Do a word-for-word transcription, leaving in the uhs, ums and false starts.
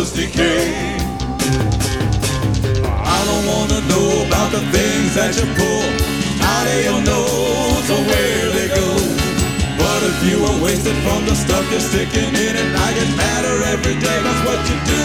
cause decay. I don't wanna know about the things that you pull out of your nose or where they go. But if you were wasted from the stuff you're sticking in it, I get madder every day. That's what you do.